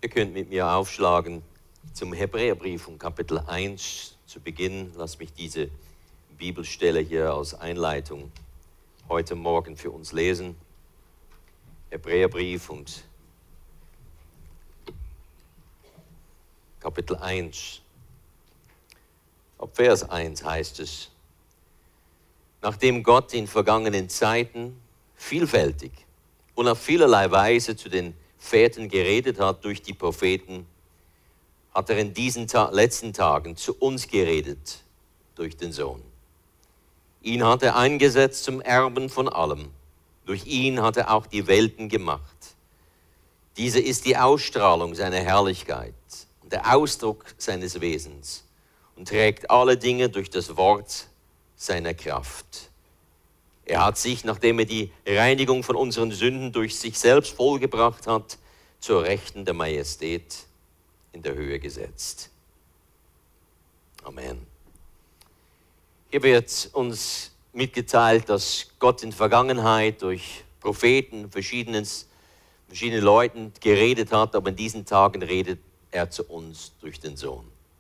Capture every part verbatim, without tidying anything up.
Ihr könnt mit mir aufschlagen zum Hebräerbrief und Kapitel eins zu Beginn. Lasst mich diese Bibelstelle hier als Einleitung heute Morgen für uns lesen. Hebräerbrief und Kapitel eins. Ab Vers eins heißt es: Nachdem Gott in vergangenen Zeiten vielfältig und auf vielerlei Weise zu den Vätern geredet hat durch die Propheten, hat er in diesen Ta- letzten Tagen zu uns geredet durch den Sohn. Ihn hat er eingesetzt zum Erben von allem. Durch ihn hat er auch die Welten gemacht. Diese ist die Ausstrahlung seiner Herrlichkeit und der Ausdruck seines Wesens und trägt alle Dinge durch das Wort seiner Kraft. Er hat sich, nachdem er die Reinigung von unseren Sünden durch sich selbst vollgebracht hat, zur Rechten der Majestät in der Höhe gesetzt. Amen. Hier wird uns mitgeteilt, dass Gott in der Vergangenheit durch Propheten, verschiedenes, verschiedene Leuten geredet hat, aber in diesen Tagen redet er zu uns durch den Sohn.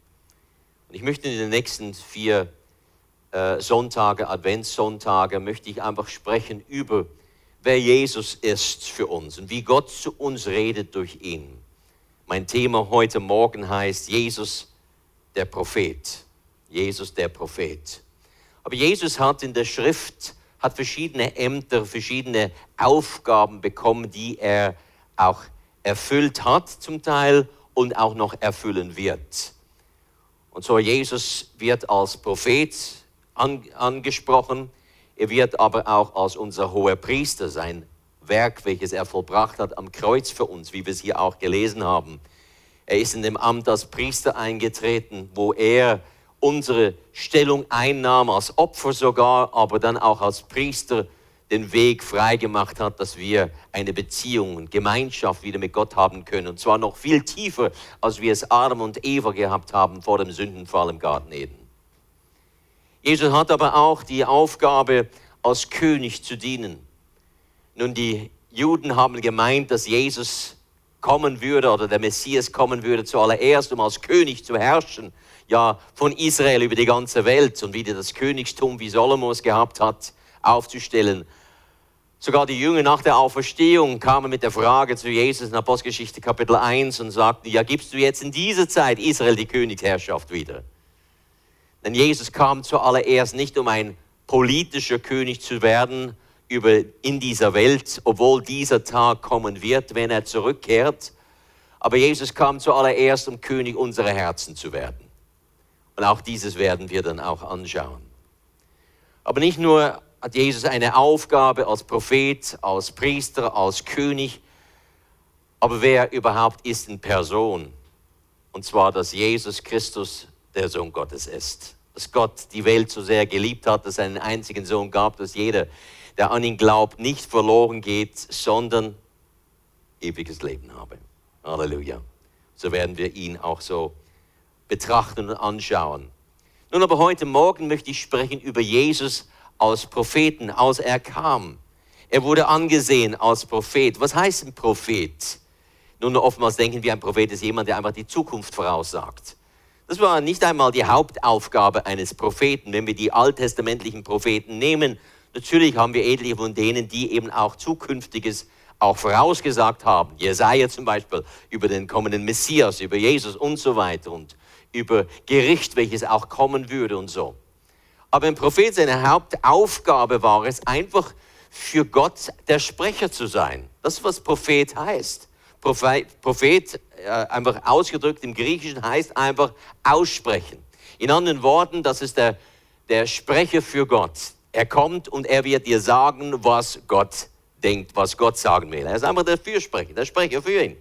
Und ich möchte in den nächsten vier äh, Sonntage, Adventssonntage, möchte ich einfach sprechen über, wer Jesus ist für uns und wie Gott zu uns redet durch ihn. Mein Thema heute Morgen heißt Jesus, der Prophet. Jesus, der Prophet. Aber Jesus hat in der Schrift hat verschiedene Ämter, verschiedene Aufgaben bekommen, die er auch erfüllt hat zum Teil und auch noch erfüllen wird. Und so Jesus wird als Prophet an, angesprochen, er wird aber auch als unser hoher Priester, sein Werk, welches er vollbracht hat am Kreuz für uns, wie wir es hier auch gelesen haben. Er ist in dem Amt als Priester eingetreten, wo er unsere Stellung einnahm, als Opfer sogar, aber dann auch als Priester den Weg freigemacht hat, dass wir eine Beziehung und Gemeinschaft wieder mit Gott haben können. Und zwar noch viel tiefer, als wir es Adam und Eva gehabt haben vor dem Sündenfall im Garten Eden. Jesus hat aber auch die Aufgabe, als König zu dienen. Nun, die Juden haben gemeint, dass Jesus kommen würde oder der Messias kommen würde zuallererst, um als König zu herrschen, ja, von Israel über die ganze Welt und wieder das Königstum, wie Salomo es gehabt hat, aufzustellen. Sogar die Jünger nach der Auferstehung kamen mit der Frage zu Jesus in Apostelgeschichte Kapitel eins und sagten, ja, gibst du jetzt in dieser Zeit Israel die Königsherrschaft wieder? Denn Jesus kam zuallererst nicht, um ein politischer König zu werden über, in dieser Welt, obwohl dieser Tag kommen wird, wenn er zurückkehrt. Aber Jesus kam zuallererst, um König unserer Herzen zu werden. Und auch dieses werden wir dann auch anschauen. Aber nicht nur hat Jesus eine Aufgabe als Prophet, als Priester, als König, aber wer überhaupt ist in Person? Und zwar, dass Jesus Christus der Sohn Gottes ist. Dass Gott die Welt so sehr geliebt hat, dass er einen einzigen Sohn gab, dass jeder, der an ihn glaubt, nicht verloren geht, sondern ewiges Leben habe. Halleluja. So werden wir ihn auch so betrachten und anschauen. Nun aber heute Morgen möchte ich sprechen über Jesus als Propheten, als er kam. Er wurde angesehen als Prophet. Was heißt ein Prophet? Nun, oftmals denken wir, ein Prophet ist jemand, der einfach die Zukunft voraussagt. Das war nicht einmal die Hauptaufgabe eines Propheten. Wenn wir die alttestamentlichen Propheten nehmen, natürlich haben wir etliche von denen, die eben auch Zukünftiges auch vorausgesagt haben. Jesaja zum Beispiel über den kommenden Messias, über Jesus und so weiter und über Gericht, welches auch kommen würde und so. Aber ein Prophet, seine Hauptaufgabe war es, einfach für Gott der Sprecher zu sein. Das ist, was Prophet heißt. Prophet, Prophet äh, einfach ausgedrückt im Griechischen, heißt einfach aussprechen. In anderen Worten, das ist der, der Sprecher für Gott. Er kommt und er wird dir sagen, was Gott denkt, was Gott sagen will. Er ist einfach der Fürsprecher, der Sprecher für ihn.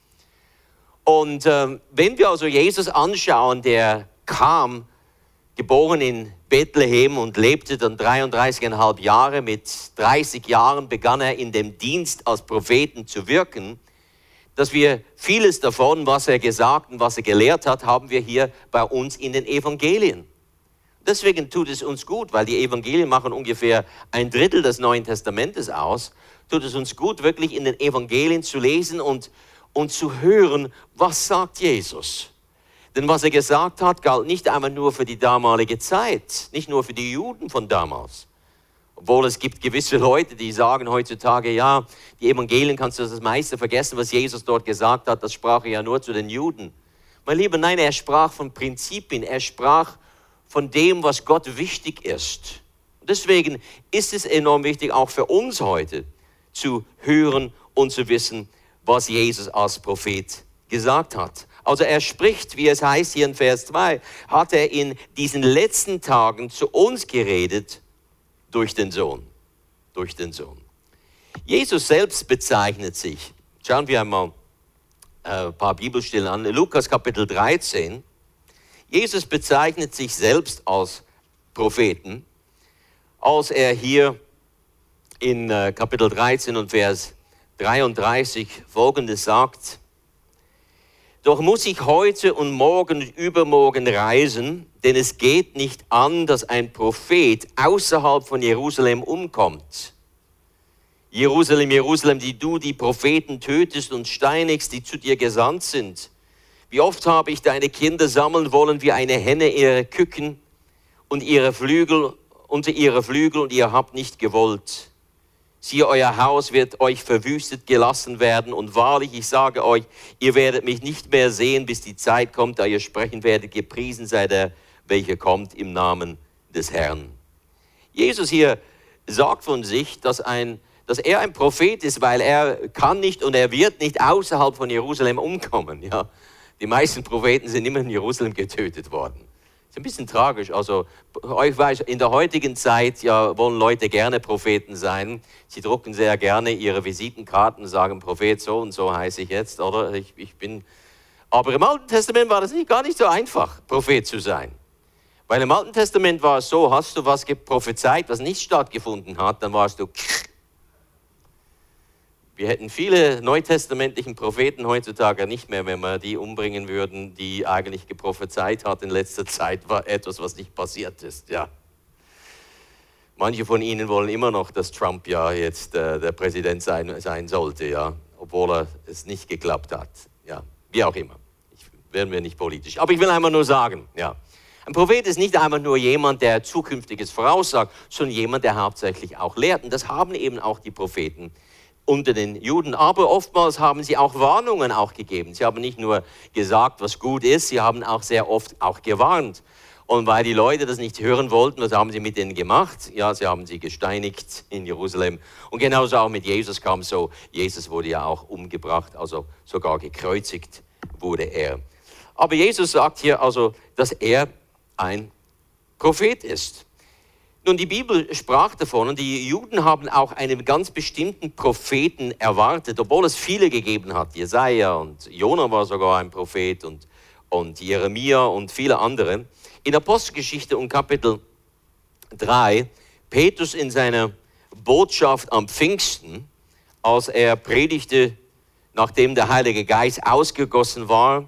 Und ähm, wenn wir also Jesus anschauen, der kam, geboren in Bethlehem und lebte dann dreiunddreißigeinhalb Jahre. Mit dreißig Jahren begann er in dem Dienst als Propheten zu wirken. Dass wir vieles davon, was er gesagt und was er gelehrt hat, haben wir hier bei uns in den Evangelien. Deswegen tut es uns gut, weil die Evangelien machen ungefähr ein Drittel des Neuen Testamentes aus, tut es uns gut, wirklich in den Evangelien zu lesen und, und zu hören, was sagt Jesus. Denn was er gesagt hat, galt nicht einmal nur für die damalige Zeit, nicht nur für die Juden von damals. Obwohl es gibt gewisse Leute, die sagen heutzutage, ja, die Evangelien kannst du das meiste vergessen, was Jesus dort gesagt hat, das sprach er ja nur zu den Juden. Mein Lieber, nein, er sprach von Prinzipien, er sprach von dem, was Gott wichtig ist. Und deswegen ist es enorm wichtig, auch für uns heute zu hören und zu wissen, was Jesus als Prophet gesagt hat. Also er spricht, wie es heißt hier in Vers zwei, hat er in diesen letzten Tagen zu uns geredet durch den Sohn. Durch den Sohn. Jesus selbst bezeichnet sich, schauen wir einmal äh, ein paar Bibelstellen an, Lukas Kapitel dreizehn. Jesus bezeichnet sich selbst als Propheten, als er hier in äh, Kapitel dreizehn und Vers dreiunddreißig Folgendes sagt: Doch muss ich heute und morgen und übermorgen reisen, denn es geht nicht an, dass ein Prophet außerhalb von Jerusalem umkommt. Jerusalem, Jerusalem, die du die Propheten tötest und steinigst, die zu dir gesandt sind. Wie oft habe ich deine Kinder sammeln wollen, wie eine Henne ihre Küken und ihre Flügel unter ihre Flügel, und ihr habt nicht gewollt. Siehe, euer Haus wird euch verwüstet gelassen werden, und wahrlich, ich sage euch, ihr werdet mich nicht mehr sehen, bis die Zeit kommt, da ihr sprechen werdet, gepriesen sei der, welcher kommt im Namen des Herrn. Jesus hier sagt von sich, dass, ein, dass er ein Prophet ist, weil er kann nicht und er wird nicht außerhalb von Jerusalem umkommen. Ja? Die meisten Propheten sind immer in Jerusalem getötet worden. Das ist ein bisschen tragisch. Also, ich weiß, in der heutigen Zeit ja, wollen Leute gerne Propheten sein. Sie drucken sehr gerne ihre Visitenkarten, sagen, Prophet so und so heiße ich jetzt, oder? Ich, ich bin. Aber im Alten Testament war das nicht, gar nicht so einfach, Prophet zu sein. Weil im Alten Testament war es so, hast du was prophezeit, was nicht stattgefunden hat, dann warst du. Wir hätten viele neutestamentlichen Propheten heutzutage nicht mehr, wenn wir die umbringen würden, die eigentlich geprophezeit hat in letzter Zeit, war etwas, was nicht passiert ist. Ja. Manche von ihnen wollen immer noch, dass Trump ja jetzt äh, der Präsident sein, sein sollte, ja, obwohl er es nicht geklappt hat. Ja, wie auch immer. Ich, werden wir nicht politisch. Aber ich will einmal nur sagen, ja, ein Prophet ist nicht einmal nur jemand, der Zukünftiges voraussagt, sondern jemand, der hauptsächlich auch lehrt. Und das haben eben auch die Propheten unter den Juden. Aber oftmals haben sie auch Warnungen auch gegeben. Sie haben nicht nur gesagt, was gut ist, sie haben auch sehr oft auch gewarnt. Und weil die Leute das nicht hören wollten, was haben sie mit denen gemacht? Ja, sie haben sie gesteinigt in Jerusalem. Und genauso auch mit Jesus kam es so. Jesus wurde ja auch umgebracht, also sogar gekreuzigt wurde er. Aber Jesus sagt hier also, dass er ein Prophet ist. Nun, die Bibel sprach davon und die Juden haben auch einen ganz bestimmten Propheten erwartet, obwohl es viele gegeben hat. Jesaja und Jona war sogar ein Prophet und, und Jeremia und viele andere. In Apostelgeschichte und Kapitel drei, Petrus in seiner Botschaft am Pfingsten, als er predigte, nachdem der Heilige Geist ausgegossen war,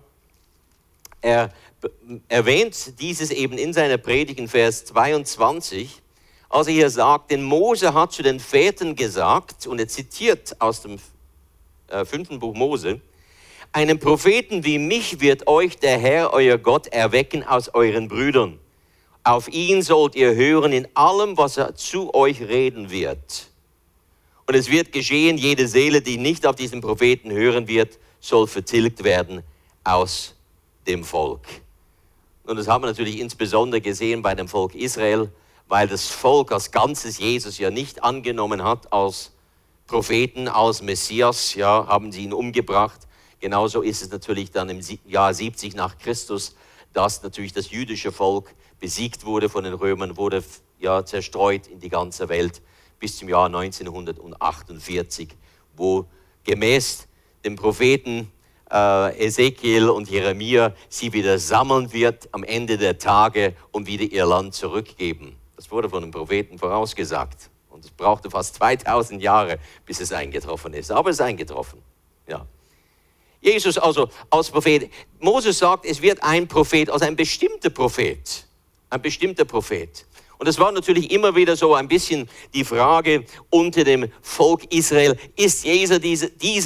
er erwähnt dieses eben in seiner Predigt in Vers zweiundzwanzig, als er hier sagt, denn Mose hat zu den Vätern gesagt, und er zitiert aus dem äh, fünften Buch Mose, einen Propheten wie mich wird euch der Herr, euer Gott, erwecken aus euren Brüdern. Auf ihn sollt ihr hören in allem, was er zu euch reden wird. Und es wird geschehen, jede Seele, die nicht auf diesen Propheten hören wird, soll vertilgt werden aus dem Volk. Und das haben wir natürlich insbesondere gesehen bei dem Volk Israel, weil das Volk als Ganzes Jesus ja nicht angenommen hat als Propheten, als Messias, ja, haben sie ihn umgebracht. Genauso ist es natürlich dann im Jahr siebzig nach Christus, dass natürlich das jüdische Volk besiegt wurde von den Römern, wurde ja zerstreut in die ganze Welt bis zum Jahr neunzehnhundertachtundvierzig, wo gemäß dem Propheten äh, Ezekiel und Jeremia sie wieder sammeln wird am Ende der Tage und wieder ihr Land zurückgeben. Das wurde von den Propheten vorausgesagt. Und es brauchte fast zweitausend Jahre, bis es eingetroffen ist. Aber es ist eingetroffen. Ja. Jesus also als Prophet. Moses sagt, es wird ein Prophet, also ein bestimmter Prophet. Ein bestimmter Prophet. Und es war natürlich immer wieder so ein bisschen die Frage unter dem Volk Israel, ist Jesus diese, dieser,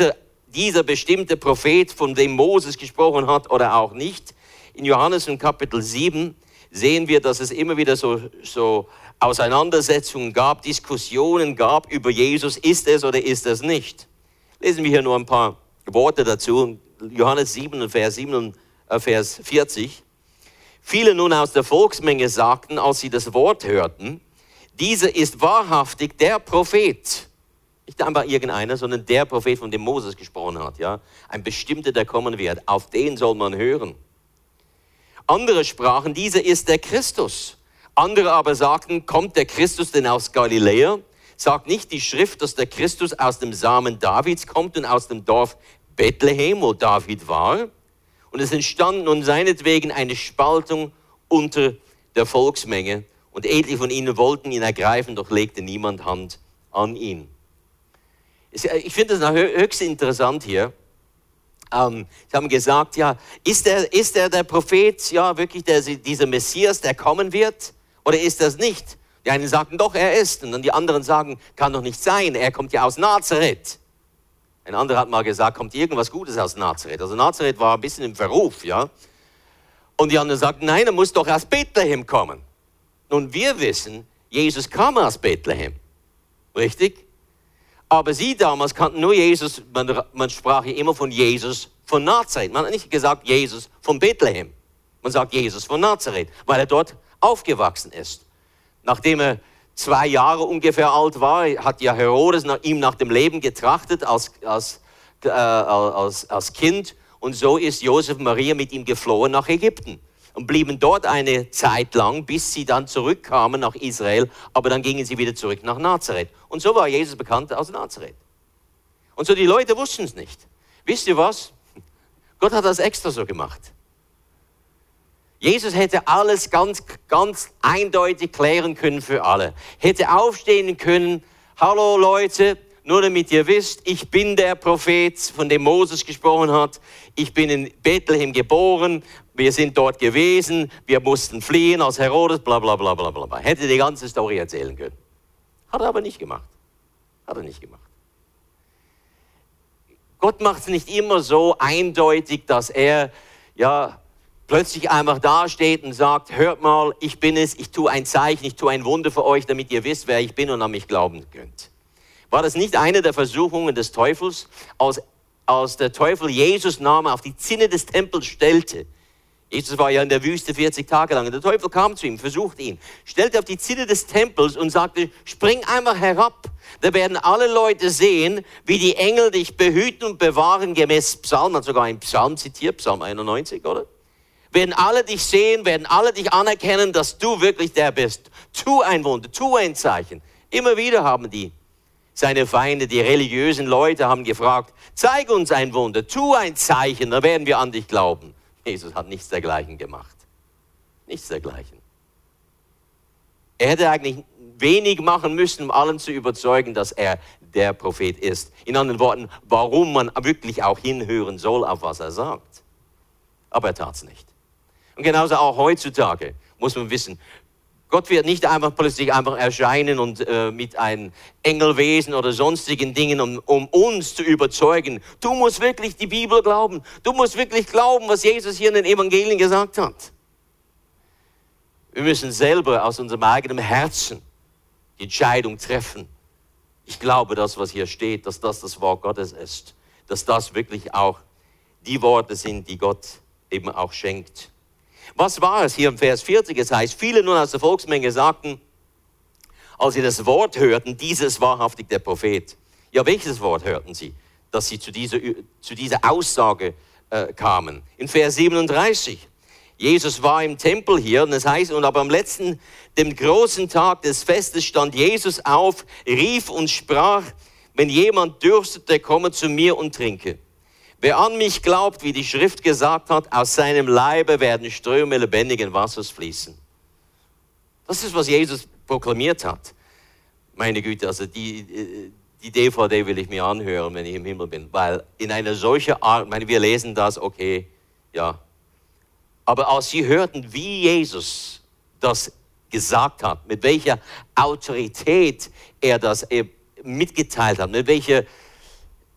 dieser bestimmte Prophet, von dem Moses gesprochen hat oder auch nicht. In Johannes in Kapitel sieben sehen wir, dass es immer wieder so, so Auseinandersetzungen gab, Diskussionen gab über Jesus, ist es oder ist es nicht. Lesen wir hier nur ein paar Worte dazu. Johannes sieben, Vers, sieben, äh, Vers vierzig. Viele nun aus der Volksmenge sagten, als sie das Wort hörten, dieser ist wahrhaftig der Prophet. Nicht einfach irgendeiner, sondern der Prophet, von dem Moses gesprochen hat. Ja? Ein bestimmter, der kommen wird. Auf den soll man hören. Andere sprachen, dieser ist der Christus. Andere aber sagten, kommt der Christus denn aus Galiläa? Sagt nicht die Schrift, dass der Christus aus dem Samen Davids kommt und aus dem Dorf Bethlehem, wo David war? Und es entstand nun seinetwegen eine Spaltung unter der Volksmenge. Und etliche von ihnen wollten ihn ergreifen, doch legte niemand Hand an ihn. Ich finde das höchst interessant hier. Ähm, sie haben gesagt, ja, ist er, ist er der Prophet, ja, wirklich der, dieser Messias, der kommen wird? Oder ist das nicht? Die einen sagten, doch, er ist. Und dann die anderen sagen, kann doch nicht sein, er kommt ja aus Nazareth. Ein anderer hat mal gesagt, kommt irgendwas Gutes aus Nazareth? Also Nazareth war ein bisschen im Verruf, ja. Und die anderen sagten, nein, er muss doch aus Bethlehem kommen. Nun, wir wissen, Jesus kam aus Bethlehem. Richtig? Aber sie damals kannten nur Jesus, man, man sprach ja immer von Jesus von Nazareth. Man hat nicht gesagt Jesus von Bethlehem. Man sagt Jesus von Nazareth, weil er dort aufgewachsen ist. Nachdem er zwei Jahre ungefähr alt war, hat ja Herodes nach ihm nach dem Leben getrachtet als, als, äh, als, als Kind. Und so ist Josef und Maria mit ihm geflohen nach Ägypten. Und blieben dort eine Zeit lang, bis sie dann zurückkamen nach Israel, aber dann gingen sie wieder zurück nach Nazareth. Und so war Jesus bekannt aus Nazareth. Und so die Leute wussten es nicht. Wisst ihr was? Gott hat das extra so gemacht. Jesus hätte alles ganz, ganz eindeutig klären können für alle. Hätte aufstehen können, hallo Leute, nur damit ihr wisst, ich bin der Prophet, von dem Moses gesprochen hat. Ich bin in Bethlehem geboren, wir sind dort gewesen, wir mussten fliehen als Herodes, bla bla bla bla bla. Hätte die ganze Story erzählen können. Hat er aber nicht gemacht. Hat er nicht gemacht. Gott macht es nicht immer so eindeutig, dass er ja plötzlich einfach dasteht und sagt, hört mal, ich bin es, ich tue ein Zeichen, ich tue ein Wunder für euch, damit ihr wisst, wer ich bin und an mich glauben könnt. War das nicht eine der Versuchungen des Teufels, als, als der Teufel Jesus nahm, auf die Zinne des Tempels stellte? Jesus war ja in der Wüste vierzig Tage lang. Und der Teufel kam zu ihm, versuchte ihn, stellte auf die Zinne des Tempels und sagte, spring einmal herab. Da werden alle Leute sehen, wie die Engel dich behüten und bewahren, gemäß Psalm, hat sogar einen Psalm zitiert, Psalm einundneunzig, oder? Werden alle dich sehen, werden alle dich anerkennen, dass du wirklich der bist. Tu ein Wunder, tu ein Zeichen. Immer wieder haben die seine Feinde, die religiösen Leute, haben gefragt, zeig uns ein Wunder, tu ein Zeichen, dann werden wir an dich glauben. Jesus hat nichts dergleichen gemacht. Nichts dergleichen. Er hätte eigentlich wenig machen müssen, um allen zu überzeugen, dass er der Prophet ist. In anderen Worten, warum man wirklich auch hinhören soll, auf was er sagt. Aber er tat es nicht. Und genauso auch heutzutage muss man wissen, Gott wird nicht einfach plötzlich einfach erscheinen und äh, mit einem Engelwesen oder sonstigen Dingen, um, um uns zu überzeugen. Du musst wirklich die Bibel glauben. Du musst wirklich glauben, was Jesus hier in den Evangelien gesagt hat. Wir müssen selber aus unserem eigenen Herzen die Entscheidung treffen. Ich glaube, das, was hier steht, dass das das Wort Gottes ist. Dass das wirklich auch die Worte sind, die Gott eben auch schenkt. Was war es hier im Vers vierzig? Es heißt, viele nun aus der Volksmenge sagten, als sie das Wort hörten, dieses wahrhaftig der Prophet. Ja, welches Wort hörten sie, dass sie zu dieser, zu dieser Aussage äh, kamen? In Vers siebenunddreißig. Jesus war im Tempel hier und es heißt, und aber am letzten, dem großen Tag des Festes stand Jesus auf, rief und sprach, wenn jemand dürstet, der komme zu mir und trinke. Wer an mich glaubt, wie die Schrift gesagt hat, aus seinem Leibe werden Ströme lebendigen Wassers fließen. Das ist, was Jesus proklamiert hat. Meine Güte, also die, die D V D will ich mir anhören, wenn ich im Himmel bin. Weil in einer solchen Art, ich meine, wir lesen das, okay, ja. Aber als sie hörten, wie Jesus das gesagt hat, mit welcher Autorität er das mitgeteilt hat, mit welcher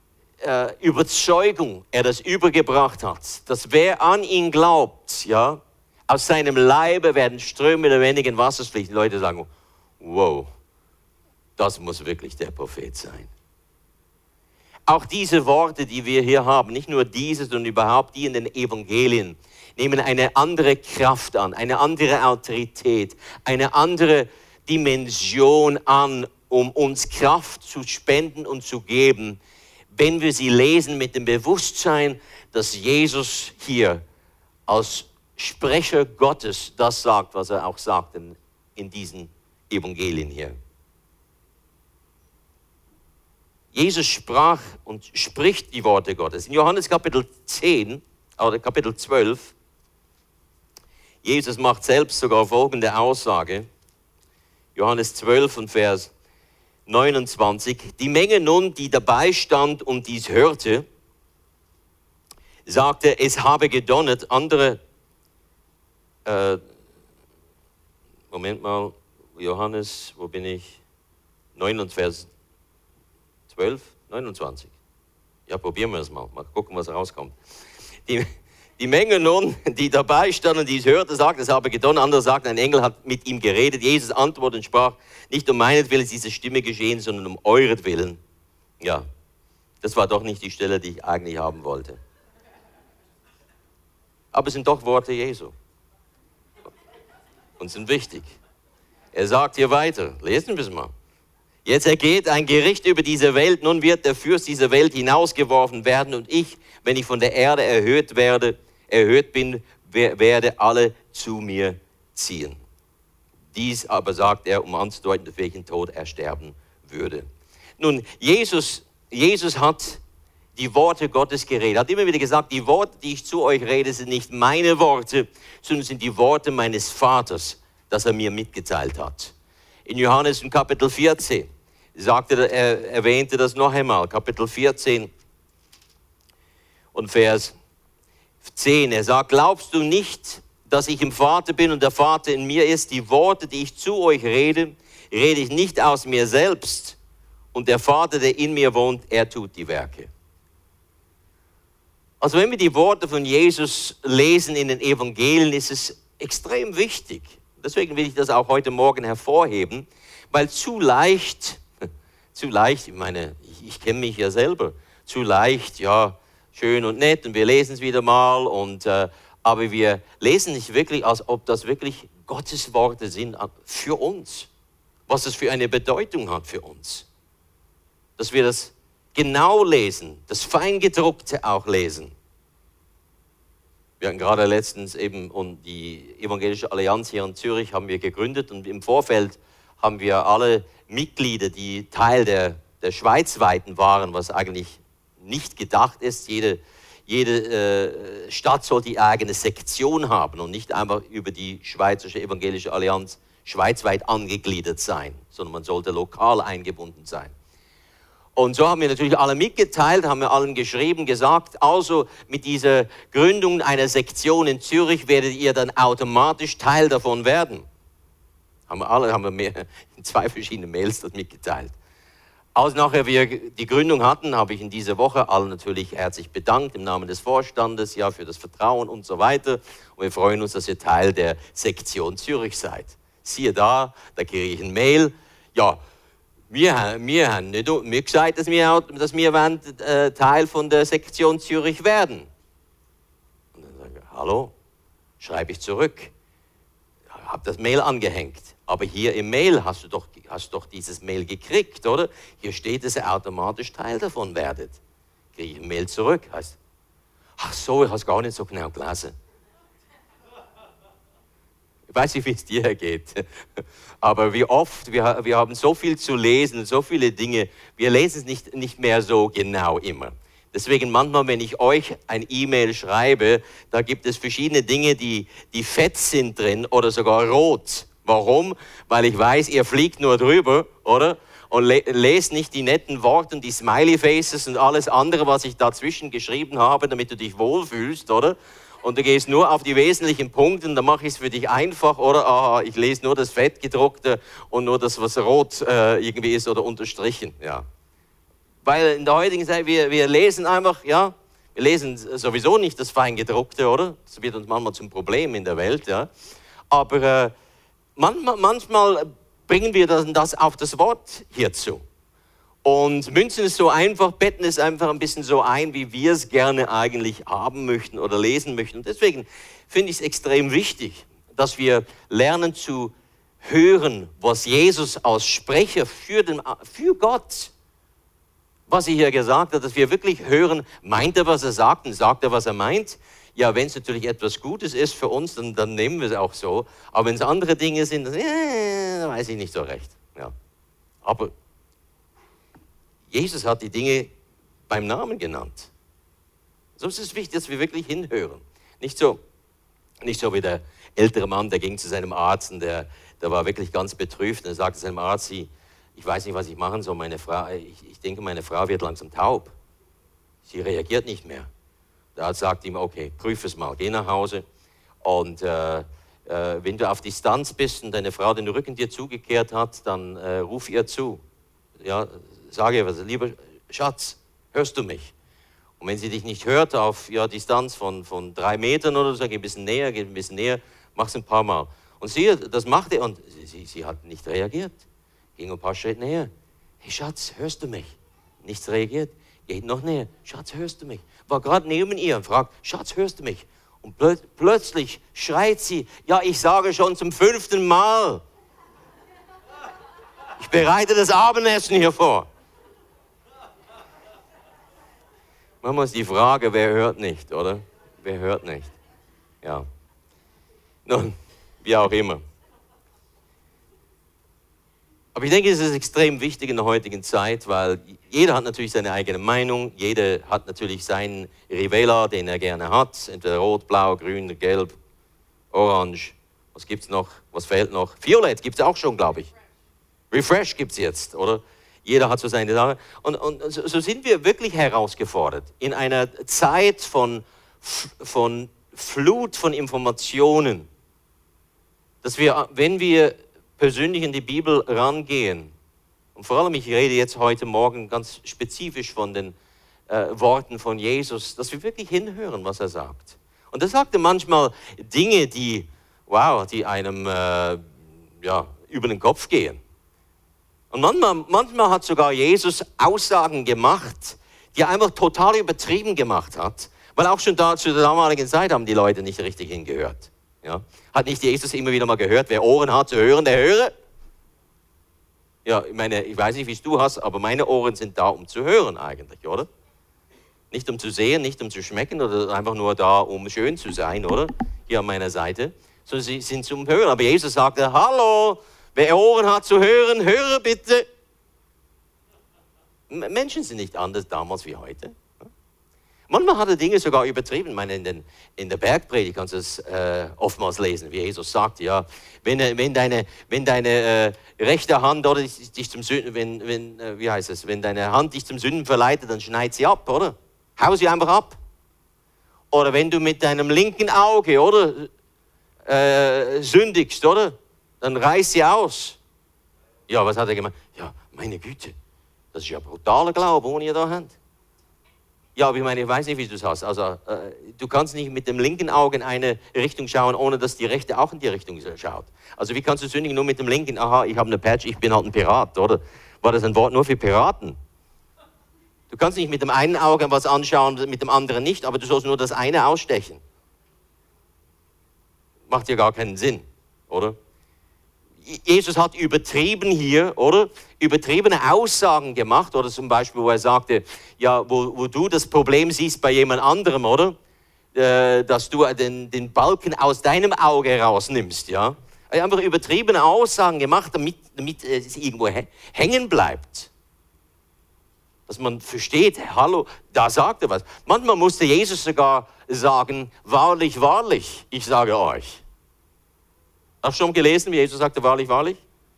äh, Überzeugung er das übergebracht hat, dass wer an ihn glaubt, ja, aus seinem Leibe werden Ströme lebendigen Wassers fließen. Die Leute sagen, wow, das muss wirklich der Prophet sein. Auch diese Worte, die wir hier haben, nicht nur diese, sondern überhaupt die in den Evangelien, nehmen eine andere Kraft an, eine andere Autorität, eine andere Dimension an, um uns Kraft zu spenden und zu geben, wenn wir sie lesen mit dem Bewusstsein, dass Jesus hier als Sprecher Gottes das sagt, was er auch sagt in, in diesen Evangelien hier. Jesus sprach und spricht die Worte Gottes. In Johannes Kapitel zehn, oder Kapitel zwölf, Jesus macht selbst sogar folgende Aussage. Johannes zwölf und Vers neunundzwanzig. Die Menge nun, die dabei stand und dies hörte, sagte, es habe gedonnert. Andere, äh, Moment mal, Johannes, wo bin ich? neun und Vers zwölf, neunundzwanzig. Ja, probieren wir es mal. Mal gucken, was rauskommt. Die, die Menge nun, die dabei standen, die es hörte, sagte, es habe gedonnert. Andere sagten, ein Engel hat mit ihm geredet. Jesus antwortete und sprach, nicht um meinetwillen ist diese Stimme geschehen, sondern um euretwillen. Ja, das war doch nicht die Stelle, die ich eigentlich haben wollte. Aber es sind doch Worte Jesu. Und sind wichtig. Er sagt hier weiter, lesen wir es mal. Jetzt ergeht ein Gericht über diese Welt, nun wird der Fürst dieser Welt hinausgeworfen werden und ich, wenn ich von der Erde erhöht werde, erhöht bin, werde alle zu mir ziehen. Dies aber sagt er, um anzudeuten, durch welchen Tod er sterben würde. Nun, Jesus, Jesus hat die Worte Gottes geredet. Er hat immer wieder gesagt, die Worte, die ich zu euch rede, sind nicht meine Worte, sondern sind die Worte meines Vaters, das er mir mitgeteilt hat. In Johannes in Kapitel vierzehn sagte, er erwähnte das noch einmal, Kapitel vierzehn und Vers zehn. Er sagt, glaubst du nicht, dass ich im Vater bin und der Vater in mir ist? Die Worte, die ich zu euch rede, rede ich nicht aus mir selbst. Und der Vater, der in mir wohnt, er tut die Werke. Also wenn wir die Worte von Jesus lesen in den Evangelien, ist es extrem wichtig. Deswegen will ich das auch heute Morgen hervorheben, weil zu leicht, zu leicht, ich meine, ich, ich kenne mich ja selber, zu leicht, ja, schön und nett und wir lesen es wieder mal, und, äh, aber wir lesen nicht wirklich, als ob das wirklich Gottes Worte sind für uns, was es für eine Bedeutung hat für uns. Dass wir das genau lesen, das Feingedruckte auch lesen. Wir hatten gerade letztens eben und die Evangelische Allianz hier in Zürich haben wir gegründet und im Vorfeld haben wir alle Mitglieder, die Teil der, der schweizweiten waren, was eigentlich nicht gedacht ist. Jede, jede äh, Stadt soll die eigene Sektion haben und nicht einfach über die Schweizerische Evangelische Allianz schweizweit angegliedert sein, sondern man sollte lokal eingebunden sein. Und so haben wir natürlich alle mitgeteilt, haben wir allen geschrieben, gesagt, also mit dieser Gründung einer Sektion in Zürich werdet ihr dann automatisch Teil davon werden. Haben wir alle, haben wir mehr, in zwei verschiedenen Mails das mitgeteilt. Als nachher wir die Gründung hatten, habe ich in dieser Woche allen natürlich herzlich bedankt im Namen des Vorstandes, ja, für das Vertrauen und so weiter. Und wir freuen uns, dass ihr Teil der Sektion Zürich seid. Siehe da, da kriege ich ein Mail, ja, Wir, wir haben nicht mir gesagt, dass wir, dass wir wollen, äh, Teil von der Sektion Zürich werden. Und dann sage ich, hallo, schreibe ich zurück. Ich habe das Mail angehängt. Aber hier im Mail hast du doch, hast doch dieses Mail gekriegt, oder? Hier steht, dass ihr automatisch Teil davon werdet. Kriege ich ein Mail zurück. Heißt, ach so, ich habe es gar nicht so genau gelesen. Ich weiß nicht, wie es dir geht, aber wie oft, wir, wir haben so viel zu lesen, so viele Dinge, wir lesen es nicht, nicht mehr so genau immer. Deswegen manchmal, wenn ich euch ein E-Mail schreibe, da gibt es verschiedene Dinge, die, die fett sind drin oder sogar rot. Warum? Weil ich weiß, ihr fliegt nur drüber, oder? Und le lest nicht die netten Worte und die Smiley-Faces und alles andere, was ich dazwischen geschrieben habe, damit du dich wohlfühlst, oder? Und du gehst nur auf die wesentlichen Punkte und dann mache ich es für dich einfach, oder? Aha, ich lese nur das Fettgedruckte und nur das, was rot äh, irgendwie ist oder unterstrichen. Ja. Weil in der heutigen Zeit, wir, wir lesen einfach, ja, wir lesen sowieso nicht das Feingedruckte, oder? Das wird uns manchmal zum Problem in der Welt, ja. Aber äh, manchmal, manchmal bringen wir das, das auf das Wort hierzu. Und münzen es so einfach, betten es einfach ein bisschen so ein, wie wir es gerne eigentlich haben möchten oder lesen möchten. Und deswegen finde ich es extrem wichtig, dass wir lernen zu hören, was Jesus als Sprecher für, den, für Gott, was er hier gesagt hat, dass wir wirklich hören, meint er, was er sagt und sagt er, was er meint. Ja, wenn es natürlich etwas Gutes ist für uns, dann, dann nehmen wir es auch so. Aber wenn es andere Dinge sind, dann äh, weiß ich nicht so recht. Ja. Aber Jesus hat die Dinge beim Namen genannt. So ist es wichtig, dass wir wirklich hinhören. Nicht so, nicht so wie der ältere Mann, der ging zu seinem Arzt und der, der war wirklich ganz betrübt. Und er sagte seinem Arzt, ich weiß nicht, was ich machen soll. Meine Frau, ich, ich denke, meine Frau wird langsam taub. Sie reagiert nicht mehr. Der Arzt sagt ihm, okay, prüf es mal, geh nach Hause. Und äh, äh, wenn du auf Distanz bist und deine Frau den Rücken dir zugekehrt hat, dann äh, ruf ihr zu. Ja, sage ihr was, lieber Schatz, hörst du mich? Und wenn sie dich nicht hört, auf ja, Distanz von, von drei Metern oder so, geh ein bisschen näher, geh ein bisschen näher, mach's ein paar Mal. Und sie, das macht er und sie, sie hat nicht reagiert. Ging ein paar Schritte näher. Hey Schatz, hörst du mich? Nichts reagiert. Geht noch näher. Schatz, hörst du mich? War gerade neben ihr und fragt, Schatz, hörst du mich? Und plö plötzlich schreit sie, ja, ich sage schon zum fünften Mal. Ich bereite das Abendessen hier vor. Manchmal ist die Frage, wer hört nicht, oder? Wer hört nicht? Ja. Nun, wie auch immer. Aber ich denke, es ist extrem wichtig in der heutigen Zeit, weil jeder hat natürlich seine eigene Meinung, jeder hat natürlich seinen Rivella, den er gerne hat, entweder rot, blau, grün, gelb, orange. Was gibt's noch? Was fehlt noch? Violett gibt's auch schon, glaube ich. Refresh gibt's jetzt, oder? Jeder hat so seine Sache. Und, und so sind wir wirklich herausgefordert. In einer Zeit von, von Flut von Informationen, dass wir, wenn wir persönlich in die Bibel rangehen, und vor allem, ich rede jetzt heute Morgen ganz spezifisch von den äh, Worten von Jesus, dass wir wirklich hinhören, was er sagt. Und er sagte manchmal Dinge, die, wow, die einem äh, ja, über den Kopf gehen. Und manchmal, manchmal hat sogar Jesus Aussagen gemacht, die er einfach total übertrieben gemacht hat, weil auch schon da, zu der damaligen Zeit haben die Leute nicht richtig hingehört. Ja? Hat nicht Jesus immer wieder mal gehört, wer Ohren hat zu hören, der höre? Ja, ich meine, ich weiß nicht, wie es du hast, aber meine Ohren sind da, um zu hören eigentlich, oder? Nicht um zu sehen, nicht um zu schmecken oder einfach nur da, um schön zu sein, oder? Hier an meiner Seite, sondern sie sind zum Hören. Aber Jesus sagte, hallo, wer Ohren hat zu hören, höre bitte. Menschen sind nicht anders damals wie heute. Manchmal hat er Dinge sogar übertrieben. Ich meine, in, den, in der Bergpredigt kannst du es äh, oftmals lesen, wie Jesus sagt, ja, wenn, wenn deine, wenn deine äh, rechte Hand oder dich zum Sünden, wenn, wenn, äh, wie heißt es, wenn deine Hand dich zum Sünden verleitet, dann schneid sie ab, oder? Hau sie einfach ab. Oder wenn du mit deinem linken Auge, oder, äh, sündigst, oder? Dann reiß sie aus. Ja, was hat er gemeint? Ja, meine Güte, das ist ja brutaler Glaube, ohne ihr da habt. Ja, aber ich meine, ich weiß nicht, wie du es hast. Also, äh, du kannst nicht mit dem linken Auge in eine Richtung schauen, ohne dass die rechte auch in die Richtung schaut. Also, wie kannst du sündigen nur mit dem linken? Aha, ich habe eine Patch, ich bin halt ein Pirat, oder? War das ein Wort nur für Piraten? Du kannst nicht mit dem einen Auge was anschauen, mit dem anderen nicht, aber du sollst nur das eine ausstechen. Macht ja gar keinen Sinn, oder? Jesus hat übertrieben hier, oder? Übertriebene Aussagen gemacht, oder zum Beispiel, wo er sagte, ja, wo, wo du das Problem siehst bei jemand anderem, oder? Äh, dass du den, den Balken aus deinem Auge rausnimmst, ja? Er hat einfach übertriebene Aussagen gemacht, damit, damit es irgendwo hängen bleibt. Dass man versteht, hallo, da sagt er was. Manchmal musste Jesus sogar sagen, wahrlich, wahrlich, ich sage euch. Hast du schon gelesen, wie Jesus sagte, wahrlich, wahrlich?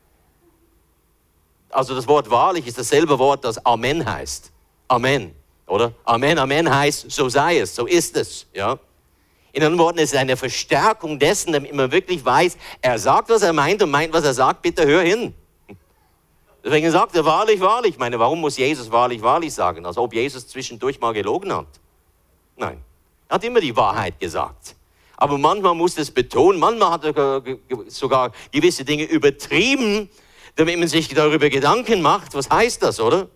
Also das Wort wahrlich ist dasselbe Wort, das Amen heißt. Amen, oder? Amen, Amen heißt, so sei es, so ist es. Ja? In anderen Worten, es ist eine Verstärkung dessen, damit man wirklich weiß, er sagt, was er meint und meint, was er sagt, bitte hör hin. Deswegen sagt er wahrlich, wahrlich. Ich meine, warum muss Jesus wahrlich, wahrlich sagen? Als ob Jesus zwischendurch mal gelogen hat. Nein, er hat immer die Wahrheit gesagt. Aber manchmal muss es betonen, manchmal hat er sogar gewisse Dinge übertrieben, damit man sich darüber Gedanken macht. Was heißt das, oder?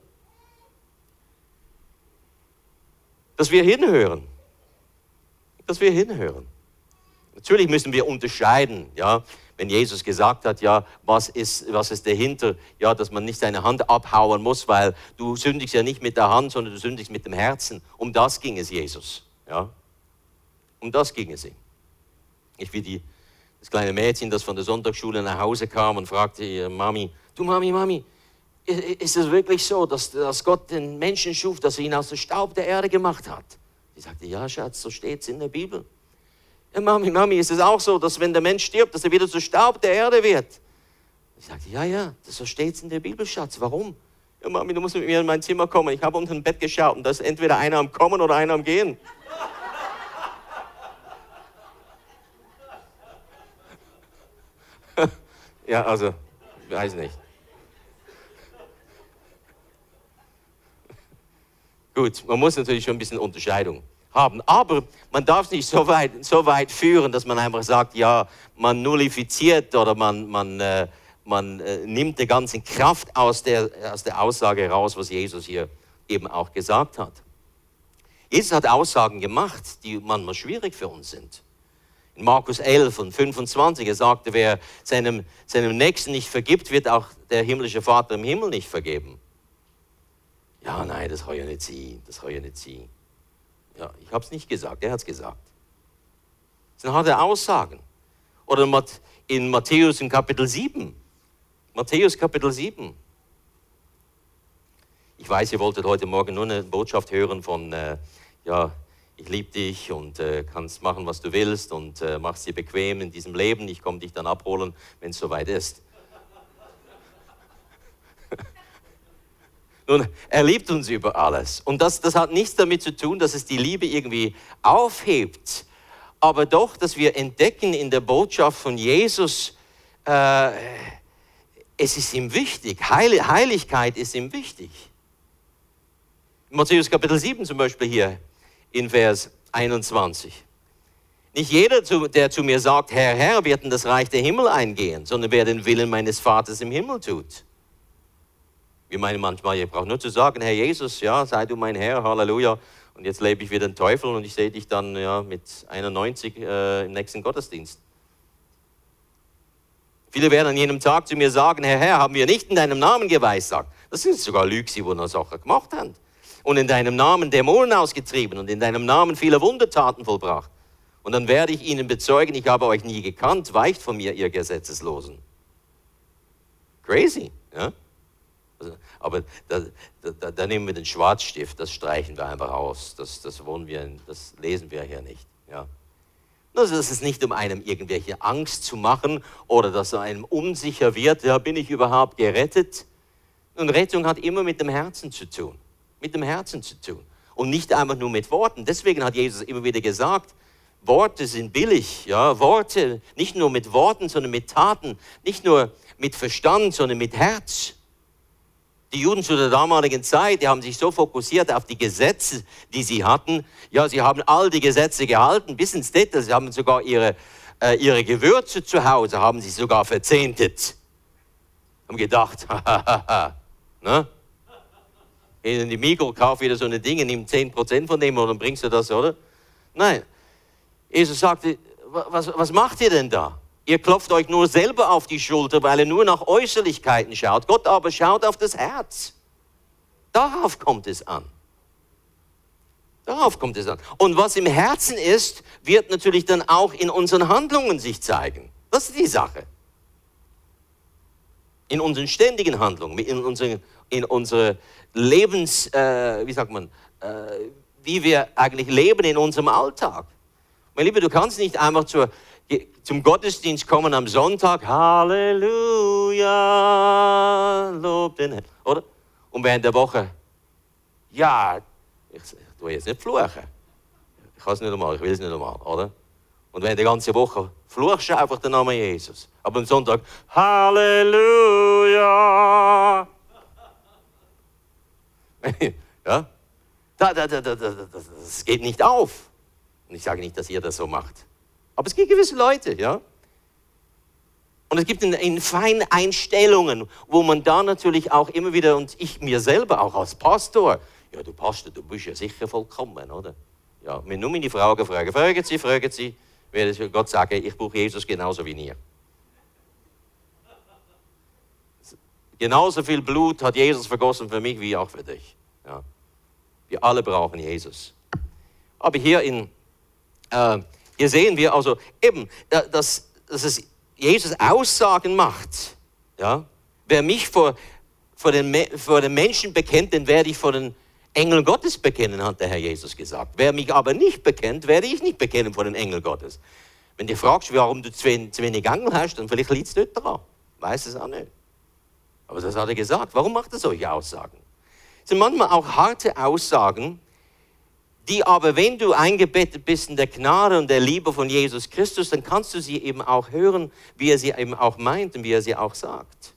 Dass wir hinhören. Dass wir hinhören. Natürlich müssen wir unterscheiden, ja, wenn Jesus gesagt hat, ja, was ist, was ist dahinter, ja, dass man nicht seine Hand abhauen muss, weil du sündigst ja nicht mit der Hand, sondern du sündigst mit dem Herzen. Um das ging es Jesus, ja. Um das ging es ihm. Ich wie die, das kleine Mädchen, das von der Sonntagsschule nach Hause kam und fragte ihre Mami, du Mami, Mami, ist es wirklich so, dass, dass Gott den Menschen schuf, dass er ihn aus dem Staub der Erde gemacht hat? Sie sagte, ja Schatz, so steht es in der Bibel. Ja, Mami, Mami, ist es auch so, dass wenn der Mensch stirbt, dass er wieder zu Staub der Erde wird? Ich sagte, ja, ja, das so steht es in der Bibel, Schatz. Warum? Ja, Mami, du musst mit mir in mein Zimmer kommen. Ich habe unter dem Bett geschaut und da ist entweder einer am Kommen oder einer am Gehen. Ja, also, ich weiß nicht. Gut, man muss natürlich schon ein bisschen Unterscheidung haben, aber man darf es nicht so weit, so weit führen, dass man einfach sagt, ja, man nullifiziert oder man, man, äh, man äh, nimmt die ganze Kraft aus der, aus der Aussage raus, was Jesus hier eben auch gesagt hat. Jesus hat Aussagen gemacht, die manchmal schwierig für uns sind. In Markus elf und fünfundzwanzig, er sagte, wer seinem, seinem Nächsten nicht vergibt, wird auch der himmlische Vater im Himmel nicht vergeben. Ja, nein, das kann ja nicht sein, das kann ja nicht sein. Ja, ich habe es nicht gesagt, er hat es gesagt. Das sind harte Aussagen. Oder in Matthäus in Kapitel sieben. Matthäus Kapitel sieben. Ich weiß, ihr wolltet heute Morgen nur eine Botschaft hören von, äh, ja, ich liebe dich und äh, kannst machen, was du willst und äh, machst dir bequem in diesem Leben. Ich komme dich dann abholen, wenn es soweit ist. Nun, er liebt uns über alles. Und das, das hat nichts damit zu tun, dass es die Liebe irgendwie aufhebt. Aber doch, dass wir entdecken in der Botschaft von Jesus, äh, es ist ihm wichtig. Heil, Heiligkeit ist ihm wichtig. In Matthäus Kapitel sieben zum Beispiel hier in Vers einundzwanzig. Nicht jeder, der zu mir sagt, Herr, Herr, wird in das Reich der Himmel eingehen, sondern wer den Willen meines Vaters im Himmel tut. Wir meinen manchmal, ihr braucht nur zu sagen, Herr Jesus, ja, sei du mein Herr, Halleluja. Und jetzt lebe ich wie den Teufel und ich sehe dich dann ja, mit einundneunzig äh, im nächsten Gottesdienst. Viele werden an jenem Tag zu mir sagen, Herr, Herr, haben wir nicht in deinem Namen geweissagt. Das sind sogar Lügen, die noch Sachen gemacht haben. Und in deinem Namen Dämonen ausgetrieben und in deinem Namen viele Wundertaten vollbracht. Und dann werde ich ihnen bezeugen, ich habe euch nie gekannt, weicht von mir, ihr Gesetzeslosen. Crazy, ja? Aber da, da, da nehmen wir den Schwarzstift, das streichen wir einfach aus. Das, das, wollen wir, das lesen wir hier nicht. Ja. Also das ist nicht, um einem irgendwelche Angst zu machen oder dass einem unsicher wird, ja, bin ich überhaupt gerettet? Und Rettung hat immer mit dem Herzen zu tun. Mit dem Herzen zu tun. Und nicht einfach nur mit Worten. Deswegen hat Jesus immer wieder gesagt, Worte sind billig. Ja? Worte, nicht nur mit Worten, sondern mit Taten. Nicht nur mit Verstand, sondern mit Herz. Die Juden zu der damaligen Zeit, die haben sich so fokussiert auf die Gesetze, die sie hatten. Ja, sie haben all die Gesetze gehalten, bis ins Detail. Sie haben sogar ihre, äh, ihre Gewürze zu Hause, haben sie sogar verzehntet. Haben gedacht, hahaha, ne? Geh in die Mikro, kauf wieder so eine Dinge, nimm zehn Prozent von dem und dann bringst du das, oder? Nein. Jesus sagte, was, was macht ihr denn da? Ihr klopft euch nur selber auf die Schulter, weil ihr nur nach Äußerlichkeiten schaut. Gott aber schaut auf das Herz. Darauf kommt es an. Darauf kommt es an. Und was im Herzen ist, wird natürlich dann auch in unseren Handlungen sich zeigen. Das ist die Sache. In unseren ständigen Handlungen, in unseren, in unsere Lebens, äh, wie sagt man, äh, wie wir eigentlich leben in unserem Alltag. Mein Lieber, du kannst nicht einfach zur zum Gottesdienst kommen am Sonntag, Halleluja, lob den Herrn, oder? Und während der Woche, ja, ich, ich tue jetzt nicht fluchen. Ich kann es nicht einmal, ich will es nicht einmal, oder? Und während der ganzen Woche fluchst du einfach den Namen Jesus. Aber am Sonntag, Halleluja. Ja? Da, da, da, da, da, das geht nicht auf. Und ich sage nicht, dass ihr das so macht. Aber es gibt gewisse Leute, ja. Und es gibt in, in feinen Einstellungen, wo man da natürlich auch immer wieder, und ich mir selber auch als Pastor, ja, du Pastor, du bist ja sicher vollkommen, oder? Ja, wenn nur meine Fragen fragen, fragen Sie, fragen Sie, werde Gott sagen, ich brauche Jesus genauso wie ihr. Genauso viel Blut hat Jesus vergossen für mich wie auch für dich. Ja. Wir alle brauchen Jesus. Aber hier, in, äh, hier sehen wir also eben, dass, dass es Jesus Aussagen macht. Ja? Wer mich vor, vor, den, vor den Menschen bekennt, den werde ich vor den Engeln Gottes bekennen, hat der Herr Jesus gesagt. Wer mich aber nicht bekennt, werde ich nicht bekennen vor den Engeln Gottes. Wenn du fragst, warum du zu wenig, zu wenig Engel hast, dann vielleicht liegt es nicht daran. Weiß es auch nicht. Aber das hat er gesagt. Warum macht er solche Aussagen? Es sind manchmal auch harte Aussagen, die aber, wenn du eingebettet bist in der Gnade und der Liebe von Jesus Christus, dann kannst du sie eben auch hören, wie er sie eben auch meint und wie er sie auch sagt.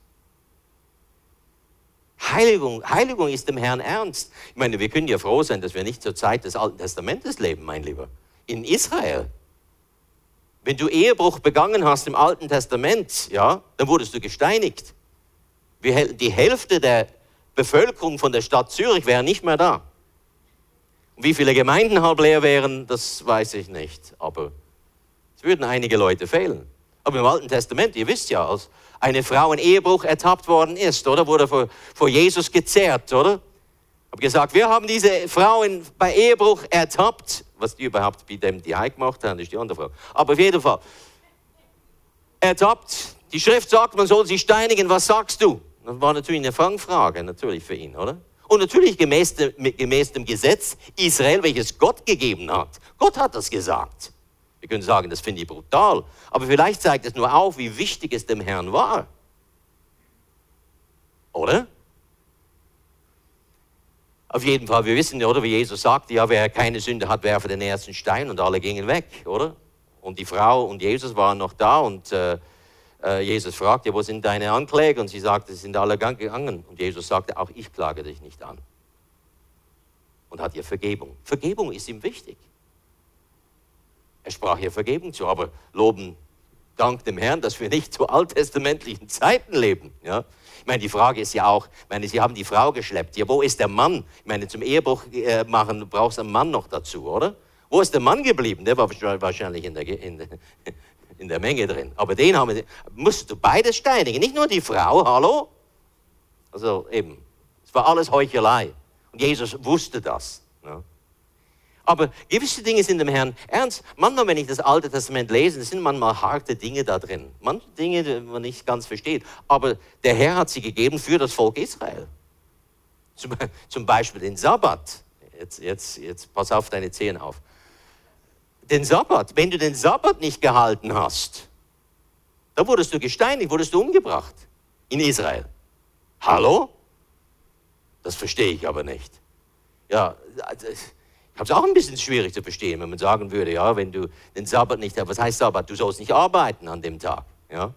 Heiligung, Heiligung ist dem Herrn ernst. Ich meine, wir können ja froh sein, dass wir nicht zur Zeit des Alten Testamentes leben, mein Lieber. In Israel. Wenn du Ehebruch begangen hast im Alten Testament, ja, dann wurdest du gesteinigt. Die Hälfte der Bevölkerung von der Stadt Zürich wäre nicht mehr da. Und wie viele Gemeinden halb leer wären, das weiß ich nicht. Aber es würden einige Leute fehlen. Aber im Alten Testament, ihr wisst ja, als eine Frau in Ehebruch ertappt worden ist, oder, wurde vor, vor Jesus gezerrt, oder? Ich habe gesagt, wir haben diese Frau in, bei Ehebruch ertappt. Was die überhaupt bei dem die Heik gemacht haben, ist die andere Frau. Aber auf jeden Fall. Ertappt. Die Schrift sagt, man soll sie steinigen. Was sagst du? Das war natürlich eine Fangfrage, natürlich für ihn, oder? Und natürlich gemäß dem, gemäß dem Gesetz Israel, welches Gott gegeben hat. Gott hat das gesagt. Wir können sagen, das finde ich brutal. Aber vielleicht zeigt es nur auf, wie wichtig es dem Herrn war. Oder? Auf jeden Fall, wir wissen ja, oder, wie Jesus sagte, ja, wer keine Sünde hat, werfe den ersten Stein, und alle gingen weg, oder? Und die Frau und Jesus waren noch da, und äh, äh, Jesus fragte, wo sind deine Ankläger? Und sie sagte, sie sind alle gegangen. Und Jesus sagte, auch ich klage dich nicht an. Und hat ihr Vergebung. Vergebung ist ihm wichtig. Er sprach ihr Vergebung zu, aber loben Dank dem Herrn, dass wir nicht zu alttestamentlichen Zeiten leben. Ja? Ich meine, die Frage ist ja auch, ich meine, sie haben die Frau geschleppt. Ja, wo ist der Mann? Ich meine, zum Ehebruch äh, machen brauchst du einen Mann noch dazu, oder? Wo ist der Mann geblieben? Der war wahrscheinlich in der, in, in der Menge drin. Aber den haben wir, musst du beides steinigen, nicht nur die Frau, hallo? Also eben, es war alles Heuchelei. Und Jesus wusste das. Ja? Aber gewisse Dinge sind dem Herrn ernst. Manchmal, wenn ich das Alte Testament lese, sind manchmal harte Dinge da drin. Manche Dinge, die man nicht ganz versteht. Aber der Herr hat sie gegeben für das Volk Israel. Zum, zum Beispiel den Sabbat. Jetzt, jetzt, jetzt pass auf deine Zehen auf. Den Sabbat. Wenn du den Sabbat nicht gehalten hast, dann wurdest du gesteinigt, wurdest du umgebracht. In Israel. Hallo? Das verstehe ich aber nicht. Ja, ich habe es auch ein bisschen schwierig zu verstehen, wenn man sagen würde, ja, wenn du den Sabbat nicht hast, was heißt Sabbat? Du sollst nicht arbeiten an dem Tag. Ja?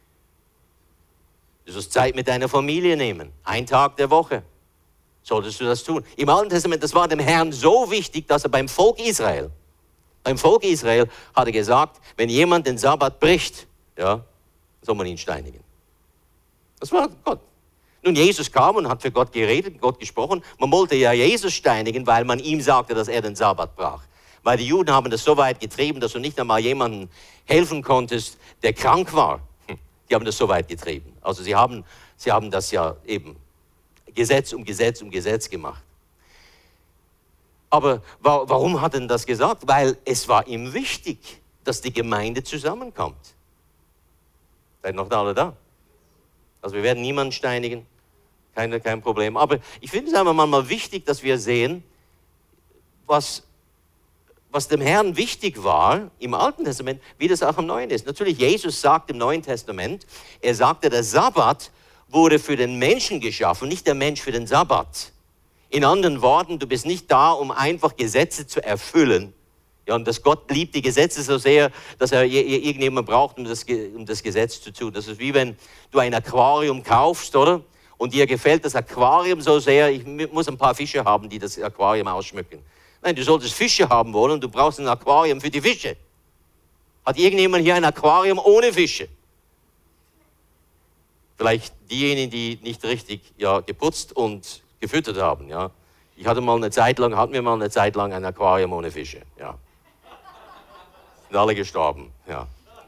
Du sollst Zeit mit deiner Familie nehmen, einen Tag der Woche. Solltest du das tun. Im Alten Testament, das war dem Herrn so wichtig, dass er beim Volk Israel, beim Volk Israel hat er gesagt, wenn jemand den Sabbat bricht, ja, soll man ihn steinigen. Das war Gott. Nun, Jesus kam und hat für Gott geredet, Gott gesprochen. Man wollte ja Jesus steinigen, weil man ihm sagte, dass er den Sabbat brach. Weil die Juden haben das so weit getrieben, dass du nicht einmal jemandem helfen konntest, der krank war. Die haben das so weit getrieben. Also sie haben, sie haben das ja eben Gesetz um Gesetz um Gesetz gemacht. Aber wa- warum hat er denn das gesagt? Weil es war ihm wichtig, dass die Gemeinde zusammenkommt. Seid noch alle da? Also wir werden niemanden steinigen. Kein, kein Problem. Aber ich finde es einfach manchmal wichtig, dass wir sehen, was, was dem Herrn wichtig war im Alten Testament, wie das auch im Neuen ist. Natürlich, Jesus sagt im Neuen Testament, er sagte, der Sabbat wurde für den Menschen geschaffen, nicht der Mensch für den Sabbat. In anderen Worten, du bist nicht da, um einfach Gesetze zu erfüllen. Ja, und dass Gott liebt die Gesetze so sehr, dass er irgendjemanden braucht, um das, um das Gesetz zu tun. Das ist wie wenn du ein Aquarium kaufst, oder? und dir gefällt das Aquarium so sehr, ich muss ein paar Fische haben, die das Aquarium ausschmücken. Nein, du solltest Fische haben wollen und du brauchst ein Aquarium für die Fische. Hat irgendjemand hier ein Aquarium ohne Fische? Vielleicht diejenigen, die nicht richtig ja, geputzt und gefüttert haben. Ja. Ich hatte mal eine Zeit lang, hatten wir mal eine Zeit lang ein Aquarium ohne Fische. Ja. Sind alle gestorben. Ja.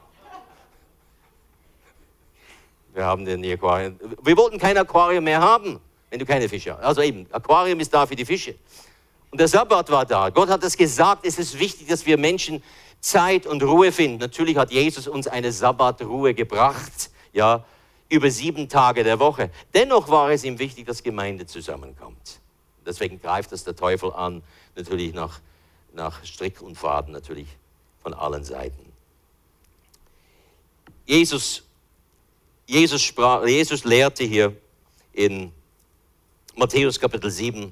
Wir haben den Aquarium. Wir wollten kein Aquarium mehr haben, wenn du keine Fische hast. Also eben, Aquarium ist da für die Fische. Und der Sabbat war da. Gott hat es gesagt, es ist wichtig, dass wir Menschen Zeit und Ruhe finden. Natürlich hat Jesus uns eine Sabbatruhe gebracht, ja, über sieben Tage der Woche. Dennoch war es ihm wichtig, dass Gemeinde zusammenkommt. Deswegen greift es der Teufel an, natürlich nach, nach Strick und Faden, natürlich von allen Seiten. Jesus, Jesus, sprach, Jesus lehrte hier in Matthäus Kapitel sieben,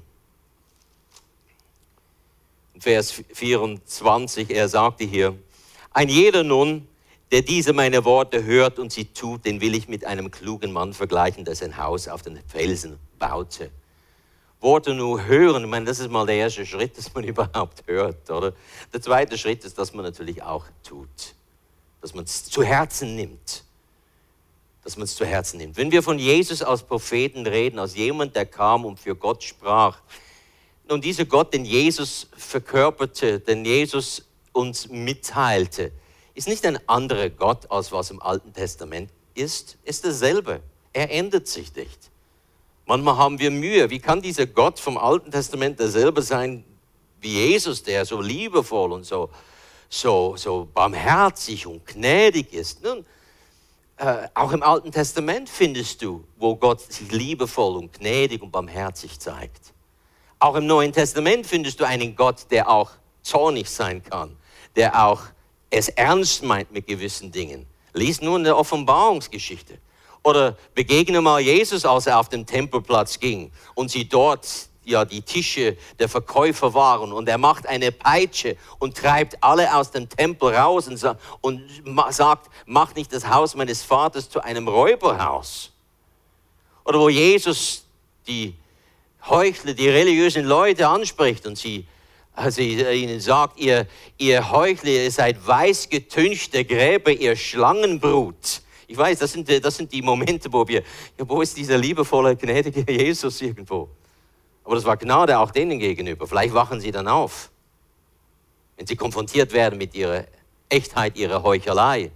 Vers vierundzwanzig, er sagte hier, ein jeder nun, der diese meine Worte hört und sie tut, den will ich mit einem klugen Mann vergleichen, der sein Haus auf den Felsen baute. Worte nur hören, ich meine, das ist mal der erste Schritt, dass man überhaupt hört, oder? Der zweite Schritt ist, dass man natürlich auch tut, dass man es zu Herzen nimmt, dass man es zu Herzen nimmt. Wenn wir von Jesus als Propheten reden, als jemand, der kam und für Gott sprach, nun dieser Gott, den Jesus verkörperte, den Jesus uns mitteilte, ist nicht ein anderer Gott, als was im Alten Testament ist, ist derselbe. Er ändert sich nicht. Manchmal haben wir Mühe. Wie kann dieser Gott vom Alten Testament derselbe sein wie Jesus, der so liebevoll und so, so, so barmherzig und gnädig ist? Nun, äh, auch im Alten Testament findest du, wo Gott sich liebevoll und gnädig und barmherzig zeigt. Auch im Neuen Testament findest du einen Gott, der auch zornig sein kann, der auch es ernst meint mit gewissen Dingen. Lies nur in der Offenbarungsgeschichte. Oder begegne mal Jesus, als er auf dem Tempelplatz ging und sie dort ja die Tische der Verkäufer waren und er macht eine Peitsche und treibt alle aus dem Tempel raus und, sa- und ma- sagt, mach nicht das Haus meines Vaters zu einem Räuberhaus. Oder wo Jesus die Heuchler, die religiösen Leute anspricht und sie, also ihnen sagt, ihr, ihr Heuchler, ihr seid weißgetünchte Gräber, ihr Schlangenbrut. Ich weiß, das sind, das sind die Momente, wo wir, ja, wo ist dieser liebevolle, gnädige Jesus irgendwo? Aber das war Gnade auch denen gegenüber. Vielleicht wachen sie dann auf, wenn sie konfrontiert werden mit ihrer Echtheit, ihrer Heuchelei.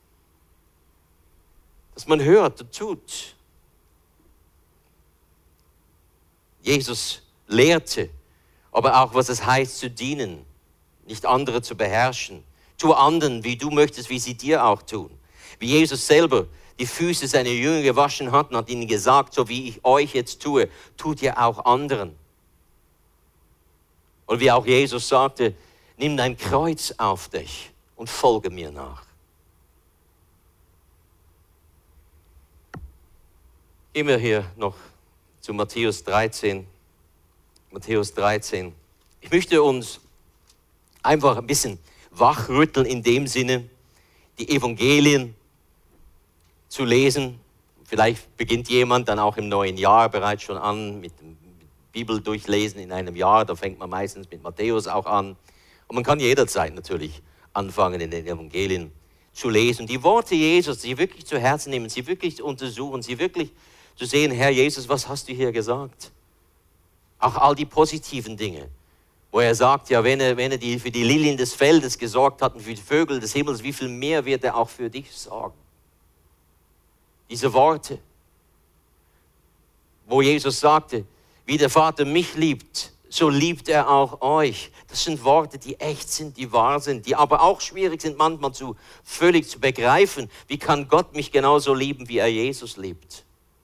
Dass man hört und tut. Jesus lehrte, aber auch, was es heißt zu dienen, nicht andere zu beherrschen. Tu anderen, wie du möchtest, wie sie dir auch tun. Wie Jesus selber die Füße seiner Jünger gewaschen hat und hat ihnen gesagt, so wie ich euch jetzt tue, tut ihr auch anderen. Und wie auch Jesus sagte, nimm dein Kreuz auf dich und folge mir nach. Gehen wir hier noch zu Matthäus dreizehn. Matthäus dreizehn. Ich möchte uns einfach ein bisschen wachrütteln in dem Sinne, die Evangelien zu lesen. Vielleicht beginnt jemand dann auch im neuen Jahr bereits schon an mit dem Bibel durchlesen in einem Jahr. Da fängt man meistens mit Matthäus auch an. Und man kann jederzeit natürlich anfangen, in den Evangelien zu lesen. Die Worte Jesus, sie wirklich zu Herzen nehmen, sie wirklich zu untersuchen, sie wirklich zu sehen, Herr Jesus, was hast du hier gesagt? Auch all die positiven Dinge, wo er sagt, ja, wenn er, wenn er die, für die Lilien des Feldes gesorgt hat und für die Vögel des Himmels, wie viel mehr wird er auch für dich sorgen? Diese Worte, wo Jesus sagte, wie der Vater mich liebt, so liebt er auch euch. Das sind Worte, die echt sind, die wahr sind, die aber auch schwierig sind manchmal zu völlig zu begreifen. Wie kann Gott mich genauso lieben, wie er Jesus liebt?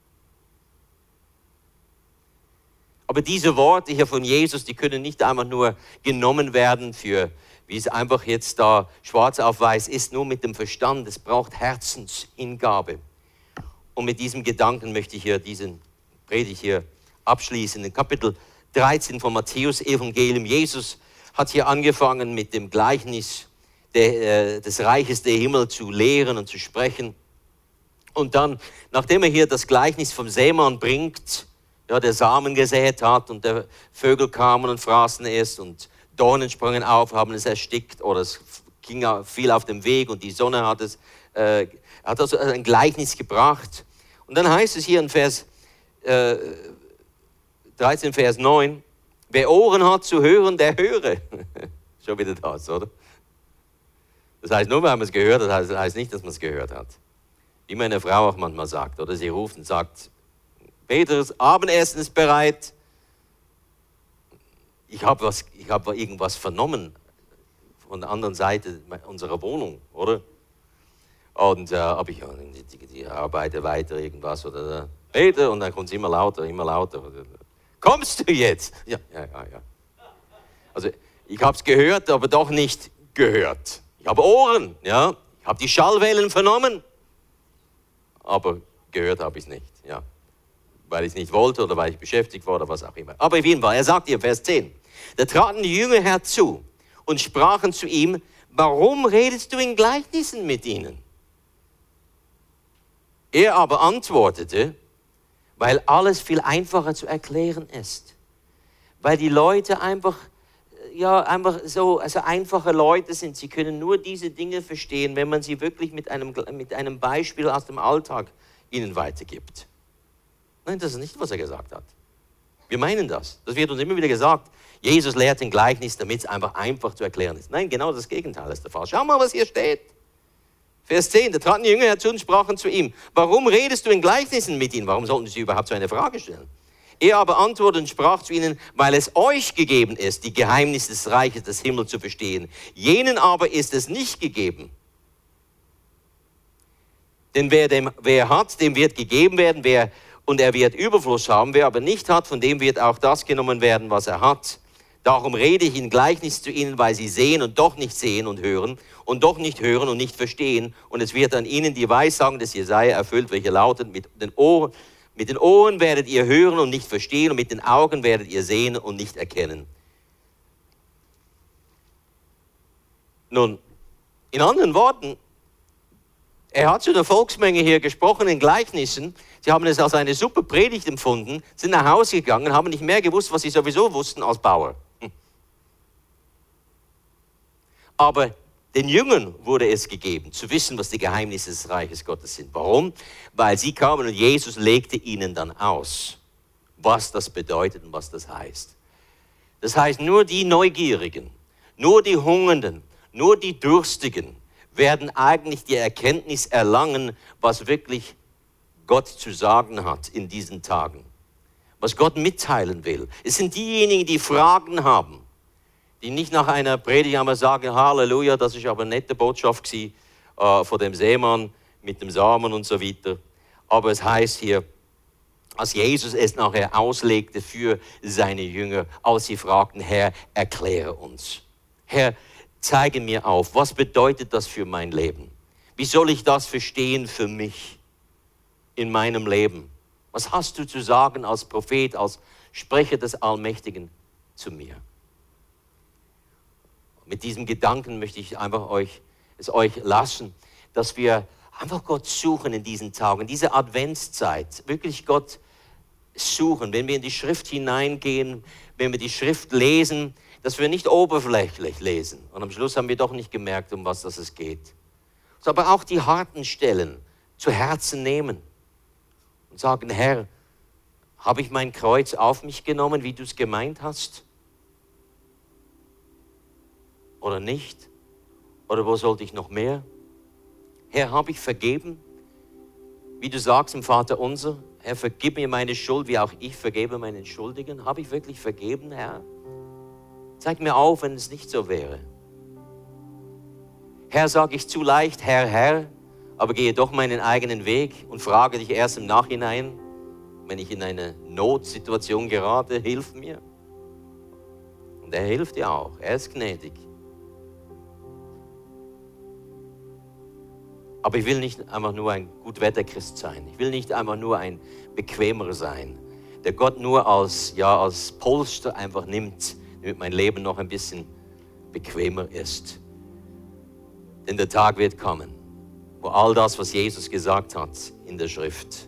Aber diese Worte hier von Jesus, die können nicht einfach nur genommen werden für, wie es einfach jetzt da schwarz auf weiß ist, nur mit dem Verstand. Es braucht Herzenshingabe. Und mit diesem Gedanken möchte ich hier diesen Predigt hier abschließen. In Kapitel dreizehn von Matthäus Evangelium. Jesus hat hier angefangen mit dem Gleichnis der, äh, des Reiches der Himmel zu lehren und zu sprechen. Und dann, nachdem er hier das Gleichnis vom Sämann bringt, ja, der Samen gesät hat und der Vögel kamen und fraßen es und Dornen sprangen auf, haben es erstickt oder es ging viel auf dem Weg und die Sonne hat es, äh, hat also ein Gleichnis gebracht. Und dann heißt es hier in Vers äh, dreizehn, Vers neun, wer Ohren hat zu hören, der höre. Schon wieder das, oder? Das heißt, nur weil man es gehört hat, heißt, heißt nicht, dass man es gehört hat. Wie meine Frau auch manchmal sagt, oder sie ruft und sagt, Peter, das Abendessen ist bereit. Ich habe was, ich hab irgendwas vernommen von der anderen Seite unserer Wohnung, oder? Und äh, aber ich ja, die, die arbeite weiter irgendwas oder Peter und dann kommt es immer lauter, immer lauter. Kommst du jetzt? Ja, ja, ja, ja. Also ich habe es gehört, aber doch nicht gehört. Ich habe Ohren, ja. Ich habe die Schallwellen vernommen, aber gehört habe ich es nicht, ja. Weil ich es nicht wollte oder weil ich beschäftigt war oder was auch immer. Aber auf jeden Fall, er sagt hier, Vers zehn, da traten die Jünger herzu und sprachen zu ihm, warum redest du in Gleichnissen mit ihnen? Er aber antwortete, weil alles viel einfacher zu erklären ist. Weil die Leute einfach, ja, einfach so also einfache Leute sind. Sie können nur diese Dinge verstehen, wenn man sie wirklich mit einem, mit einem Beispiel aus dem Alltag ihnen weitergibt. Nein, das ist nicht, was er gesagt hat. Wir meinen das. Das wird uns immer wieder gesagt. Jesus lehrt in Gleichnis, damit es einfach einfach zu erklären ist. Nein, genau das Gegenteil ist der Fall. Schau mal, was hier steht. Vers zehn, da traten die Jünger herzu und sprachen zu ihm, warum redest du in Gleichnissen mit ihnen? Warum sollten sie überhaupt so eine Frage stellen? Er aber antwortete und sprach zu ihnen, weil es euch gegeben ist, die Geheimnisse des Reiches des Himmels zu verstehen. Jenen aber ist es nicht gegeben. Denn wer, dem, wer hat, dem wird gegeben werden, wer, und er wird Überfluss haben. Wer aber nicht hat, von dem wird auch das genommen werden, was er hat. Darum rede ich in Gleichnis zu ihnen, weil sie sehen und doch nicht sehen und hören und doch nicht hören und nicht verstehen. Und es wird an ihnen die Weissagung des Jesaja erfüllt, welche lautet, mit den Ohren, mit den Ohren werdet ihr hören und nicht verstehen und mit den Augen werdet ihr sehen und nicht erkennen. Nun, in anderen Worten, er hat zu der Volksmenge hier gesprochen in Gleichnissen. Sie haben es als eine super Predigt empfunden, sind nach Hause gegangen, haben nicht mehr gewusst, was sie sowieso wussten als Bauer. Aber den Jüngern wurde es gegeben, zu wissen, was die Geheimnisse des Reiches Gottes sind. Warum? Weil sie kamen und Jesus legte ihnen dann aus, was das bedeutet und was das heißt. Das heißt, nur die Neugierigen, nur die Hungernden, nur die Durstigen werden eigentlich die Erkenntnis erlangen, was wirklich Gott zu sagen hat in diesen Tagen. Was Gott mitteilen will. Es sind diejenigen, die Fragen haben, die nicht nach einer Predigt einmal sagen, Halleluja, das ist aber eine nette Botschaft gewesen, äh, von dem Seemann mit dem Samen und so weiter. Aber es heißt hier, als Jesus es nachher auslegte für seine Jünger, als sie fragten, Herr, erkläre uns. Herr, zeige mir auf, was bedeutet das für mein Leben? Wie soll ich das verstehen für mich in meinem Leben? Was hast du zu sagen als Prophet, als Sprecher des Allmächtigen zu mir? Mit diesem Gedanken möchte ich einfach euch, es euch lassen, dass wir einfach Gott suchen in diesen Tagen, in dieser Adventszeit, wirklich Gott suchen, wenn wir in die Schrift hineingehen, wenn wir die Schrift lesen, dass wir nicht oberflächlich lesen. Und am Schluss haben wir doch nicht gemerkt, um was das es geht. Aber auch die harten Stellen zu Herzen nehmen und sagen, Herr, habe ich mein Kreuz auf mich genommen, wie du es gemeint hast? Oder nicht? Oder wo sollte ich noch mehr? Herr, habe ich vergeben? Wie du sagst im Vater unser, Herr, vergib mir meine Schuld, wie auch ich vergebe meinen Schuldigen. Habe ich wirklich vergeben, Herr? Zeig mir auf, wenn es nicht so wäre. Herr, sage ich zu leicht, Herr, Herr, aber gehe doch meinen eigenen Weg und frage dich erst im Nachhinein, wenn ich in eine Notsituation gerate, hilf mir. Und er hilft dir auch, er ist gnädig. Aber ich will nicht einfach nur ein Gutwetterchrist sein. Ich will nicht einfach nur ein Bequemer sein, der Gott nur als, ja, als Polster einfach nimmt, damit mein Leben noch ein bisschen bequemer ist. Denn der Tag wird kommen, wo all das, was Jesus gesagt hat, in der Schrift,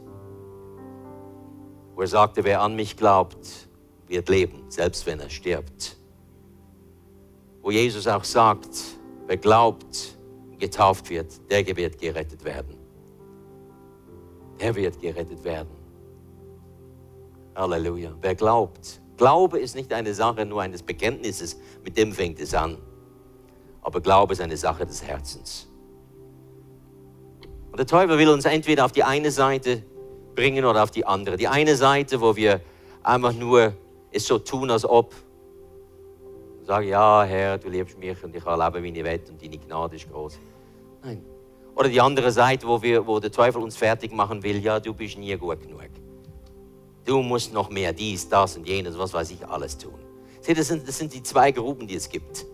wo er sagte, wer an mich glaubt, wird leben, selbst wenn er stirbt. Wo Jesus auch sagt, wer glaubt, getauft wird, der wird gerettet werden. Der wird gerettet werden. Halleluja. Wer glaubt. Glaube ist nicht eine Sache nur eines Bekenntnisses, mit dem fängt es an. Aber Glaube ist eine Sache des Herzens. Und der Teufel will uns entweder auf die eine Seite bringen oder auf die andere. Die eine Seite, wo wir einfach nur es so tun, als ob, sagen, ja, Herr, du liebst mich und ich kann leben, wie ich will und deine Gnade ist groß. Nein. Oder die andere Seite, wo, wir, wo der Teufel uns fertig machen will, ja, du bist nie gut genug. Du musst noch mehr dies, das und jenes, was weiß ich, alles tun. Seht, das sind, das sind die zwei Gruppen, die es gibt.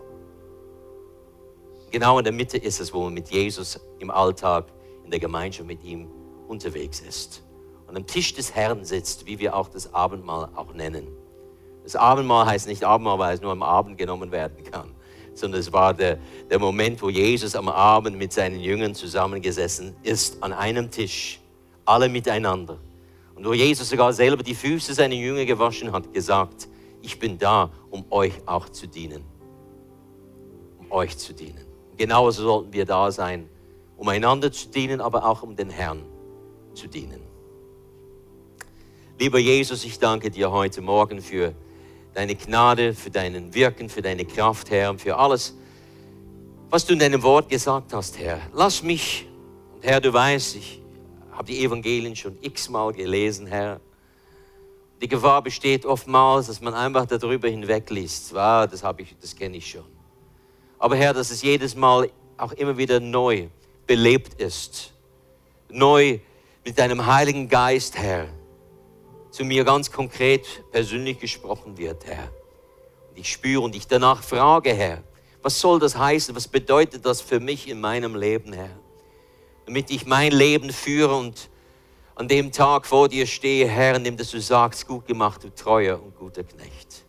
Genau in der Mitte ist es, wo man mit Jesus im Alltag, in der Gemeinschaft mit ihm unterwegs ist. Und am Tisch des Herrn sitzt, wie wir auch das Abendmahl auch nennen. Das Abendmahl heißt nicht Abendmahl, weil es nur am Abend genommen werden kann, sondern es war der, der Moment, wo Jesus am Abend mit seinen Jüngern zusammengesessen ist, an einem Tisch, alle miteinander. Und wo Jesus sogar selber die Füße seiner Jünger gewaschen hat, gesagt, ich bin da, um euch auch zu dienen. Um euch zu dienen. Genauso sollten wir da sein, um einander zu dienen, aber auch um den Herrn zu dienen. Lieber Jesus, ich danke dir heute Morgen für deine Gnade, für dein Wirken, für deine Kraft, Herr, und für alles, was du in deinem Wort gesagt hast, Herr. Lass mich, und Herr, du weißt, ich habe die Evangelien schon x-mal gelesen, Herr. Die Gefahr besteht oftmals, dass man einfach darüber hinwegliest. Ah, das habe ich, das kenne ich schon. Aber Herr, dass es jedes Mal auch immer wieder neu belebt ist. Neu mit deinem Heiligen Geist, Herr, zu mir ganz konkret persönlich gesprochen wird, Herr. Und ich spüre und ich danach frage, Herr, was soll das heißen? Was bedeutet das für mich in meinem Leben, Herr? Damit ich mein Leben führe und an dem Tag vor dir stehe, Herr, in dem dass du sagst, gut gemacht, du treuer und guter Knecht.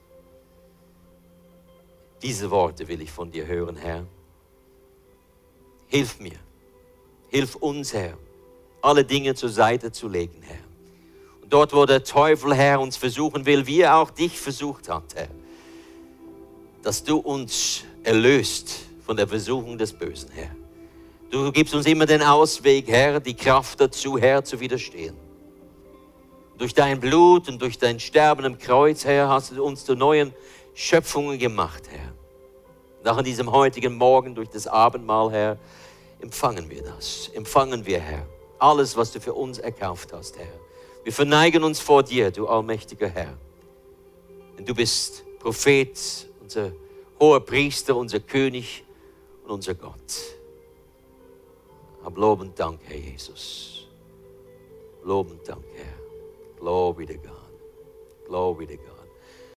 Diese Worte will ich von dir hören, Herr. Hilf mir, hilf uns, Herr, alle Dinge zur Seite zu legen, Herr. Und dort, wo der Teufel, Herr, uns versuchen will, wie er auch dich versucht hat, Herr, dass du uns erlöst von der Versuchung des Bösen, Herr. Du gibst uns immer den Ausweg, Herr, die Kraft dazu, Herr, zu widerstehen. Durch dein Blut und durch dein Sterben am Kreuz, Herr, hast du uns zu neuen Schöpfungen gemacht, Herr. Und auch an diesem heutigen Morgen durch das Abendmahl, Herr, empfangen wir das. Empfangen wir, Herr, alles, was du für uns erkauft hast, Herr. Wir verneigen uns vor dir, du allmächtiger Herr. Denn du bist Prophet, unser hoher Priester, unser König und unser Gott. Hab Lob und Dank, Herr Jesus. Lob und Dank, Herr. Glory to God. Glory to God.